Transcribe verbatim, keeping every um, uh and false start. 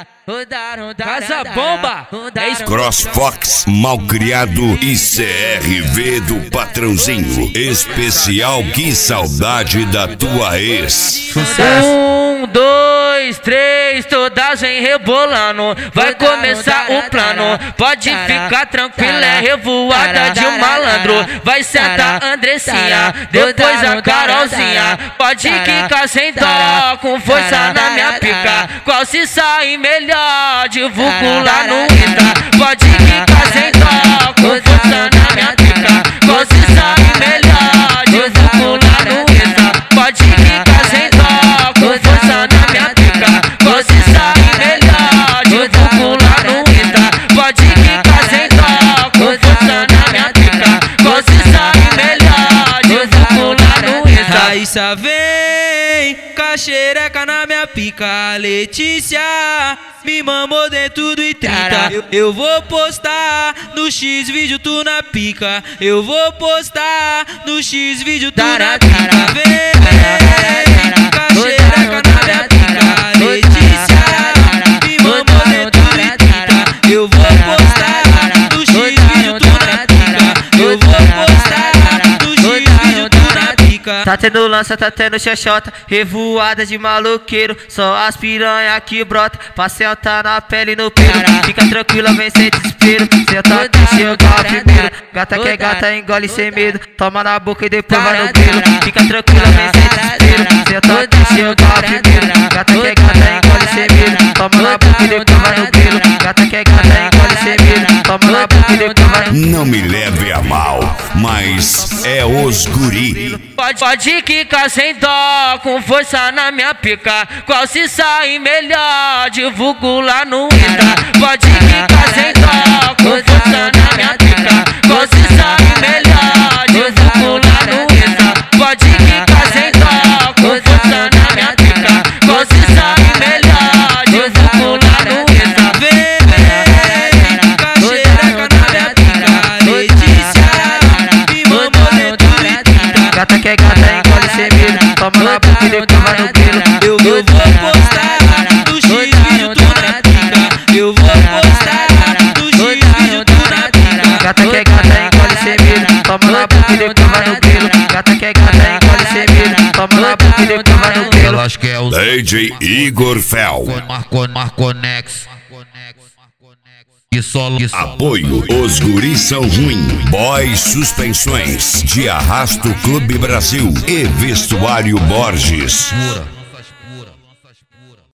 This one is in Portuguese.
Casa Bomba, é isso. CrossFox, Malcriado e C R V do Patrãozinho. Especial Que Saudade da Tua Ex. Um, dois, três, todas vem rebolando. Vai começar o plano. Pode ficar tranquila, é revoada de um malandro. Vai sentar Andressinha, depois a Carolzinha. Pode quicar sem dó, com força na minha pica. Qual se sai melhor, divulgo lá no Insta. Pode quicar sem dó, com força na minha pica. Qual se sai melhor, divulgo lá no Insta. Pode quicar sem dó, com força na minha pica. Qual se sai melhor, divulgo lá no Insta. Pode quicar sem dó, com força na minha pica. Qual se sai melhor, divulgo lá no Insta. Raíssa vem, caxereca na minha pica. Letícia me mamou dentro do I trinta. Eu, eu vou postar no X vídeo tu na pica. Eu vou postar no X vídeo tu na pica. Vem, vem, caxereca na minha pica. Letícia me mamou dentro do I trinta. Eu vou postar no X vídeo tu na pica. Eu vou postar no X vídeo tu na pica. Tá tendo lança, tá tendo xoxota, revoada de maloqueiro. Só as piranha que brota, pra sentar na pele e no peito. Fica tranquila, vem sem desespero. Senta que chegar primeiro. Gata que é gata, engole sem medo. Toma na boca e depois vai no pelo. Fica tranquila, vem sem desespero. Senta que chegar primeiro. Gata que é gata, engole sem medo. Toma na boca e depois vai no pelo. Gata que é gata, engole sem medo. Toma na boca e depois vai no pelo. Não me leve a mal, mas é os guri. Pode, pode quicar sem dó, com força na minha pica. Qual se sai melhor, divulgo lá no Insta. Pode quicar sem dó, com força na minha pica. Qual se sai melhor, divulgo lá no Insta. Pode quicar sem dó, com força na minha pica. Qual se sai melhor, divulgo lá no Insta. Vem, vem, caxereca na minha pica. Letícia me mamou dentro do I trinta. Gata que é gata, engole sem medo. Toma na boca e depois vai no pelo. Eu, eu vou postar no X vídeo tu na pica. Eu vou postar no X vídeo tu na pica. Gata que é gata, engole sem medo. Toma na boca e depois vai no pelo. Gata que é gata, engole sem medo. Toma na boca e depois vai no pelo. Eu acho que é o D J Igor Fel. Marco, Marconex. Que solo, que solo. Apoio, os guris são ruim. Boys Suspensões, de Arrasto Clube Brasil e Vestuário Borges. Pura.